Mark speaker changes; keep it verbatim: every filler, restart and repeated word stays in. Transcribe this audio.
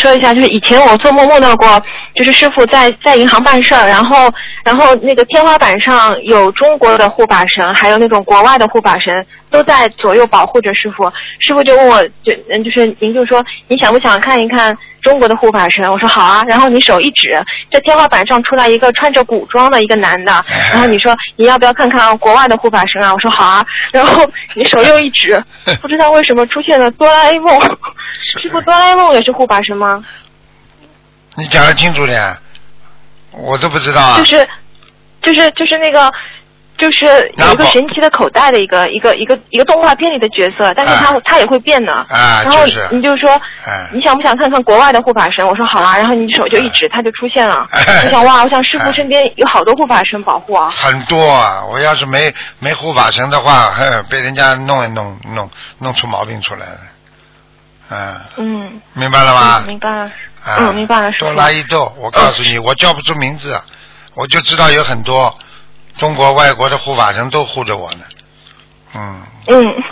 Speaker 1: 说一下，就是以前我做梦梦到过，就是师傅在在银行办事儿，然后然后那个天花板上有中国的护法神，还有那种国外的护法神都在左右保护着师傅。师傅就问我，就嗯就是您就说你想不想看一看中国的护法神？我说好啊。然后你手一指，这天花板上出来一个穿着古装的一个男的，然后你说你要不要看看国外的护法神啊？我说好啊。然后你手又一指，不知道为什么出现了哆啦 A 梦。师傅，哆啦 A 梦也是护法神吗？
Speaker 2: 你讲得清楚点，我都不知道啊。
Speaker 1: 就是就是就是那个。就是有一个神奇的口袋的一个一个一个一个动画片里的角色，但是他、啊、他也会变的。
Speaker 2: 啊，
Speaker 1: 然后你就说，
Speaker 2: 啊、
Speaker 1: 你想不想看看国外的护法神？我说好啊，然后你手就一指，他就出现了。啊、我想哇，我想师傅身边有好多护法神保护啊。
Speaker 2: 很多啊，我要是没没护法神的话，呵被人家弄一弄弄弄出毛病出来了。啊、
Speaker 1: 嗯。
Speaker 2: 明白了吗？
Speaker 1: 嗯、明白了。
Speaker 2: 啊、
Speaker 1: 嗯，明白了。
Speaker 2: 多拉一豆，我告诉你，嗯、我叫不出名字，我就知道有很多。中国、外国的护法神都护着我呢，嗯。
Speaker 1: 嗯。